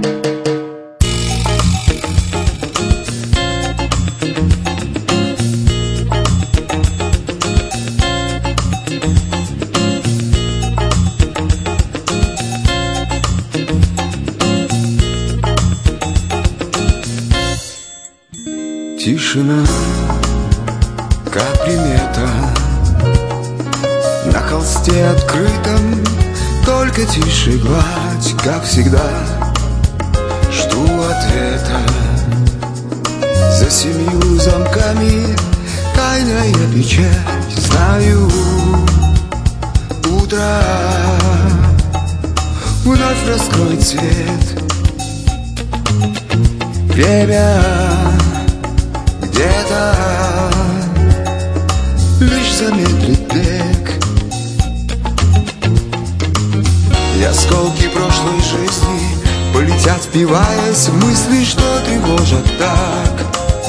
Тишина, как примета, на холсте открытом только тише гладь, как всегда. Жду ответа за 7 замками, тайная печать. Знаю, утро вновь раскроет свет. Время где-то лишь замедлит бег. И осколки прошлой жизни полетят, впиваясь в мысли, что тревожат так.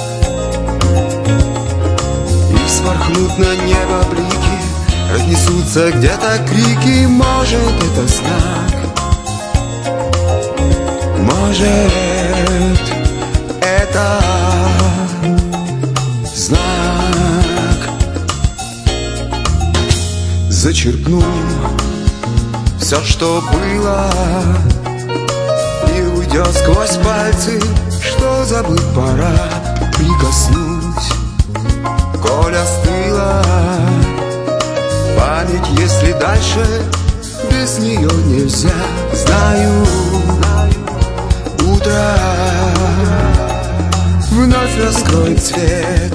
И вспорхнут на небо блики, разнесутся где-то крики. Может, это знак, может, это знак. Зачерпну все, что было, и уйдет сквозь пальцы, что забыть пора. Прикоснусь, коль остыла память, если дальше без нее нельзя. Знаю, утро вновь раскроет цвет.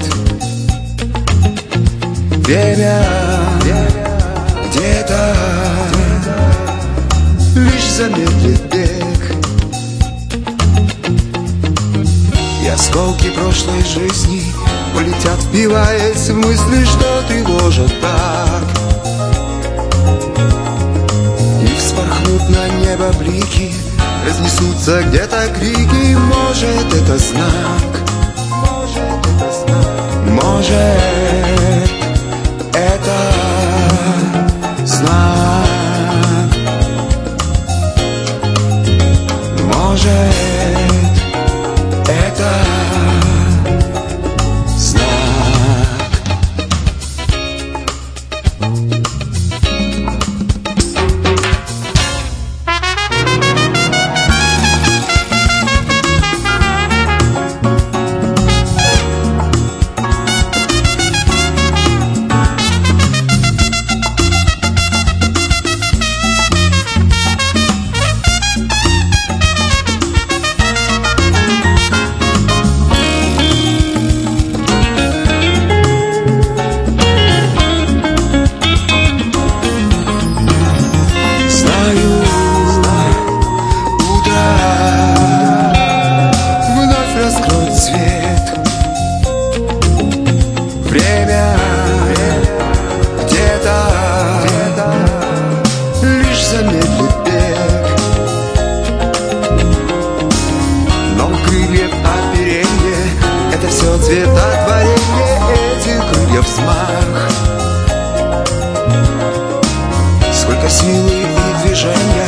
Время где-то лишь замедлит бег. И осколки прошлой жизни полетят, впиваясь в мысли, что тревожат так. И вспорхнут на небо блики, разнесутся где-то крики. Может, это знак, может, это знак, может, это знак. Время где-то лишь замедлит бег. Но крыльев оперенье — это все цветотворение. Этих крыльев взмах, сколько силы и движения